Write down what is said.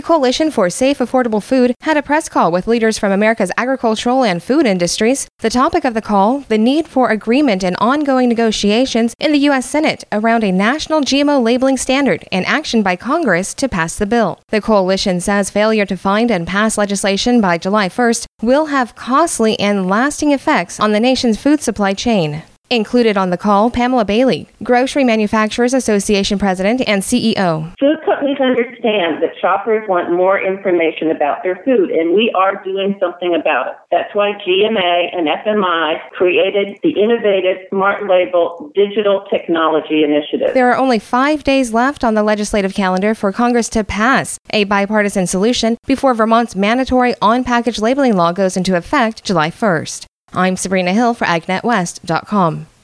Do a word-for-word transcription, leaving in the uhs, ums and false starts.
Coalition for Safe, Affordable Food had a press call with leaders from America's agricultural and food industries. The topic of the call, the need for agreement and ongoing negotiations in the U S Senate around a national G M O labeling standard and action by Congress to pass the bill. The coalition says failure to find and pass legislation by July first will have costly and lasting effects on the nation's food supply chain. Included on the call, Pamela Bailey, Grocery Manufacturers Association President and C E O. Food companies understand that shoppers want more information about their food, and we are doing something about it. That's why G M A and F M I created the innovative Smart Label Digital Technology Initiative. There are only five days left on the legislative calendar for Congress to pass a bipartisan solution before Vermont's mandatory on-package labeling law goes into effect July first. I'm Sabrina Hill for Ag Net West dot com.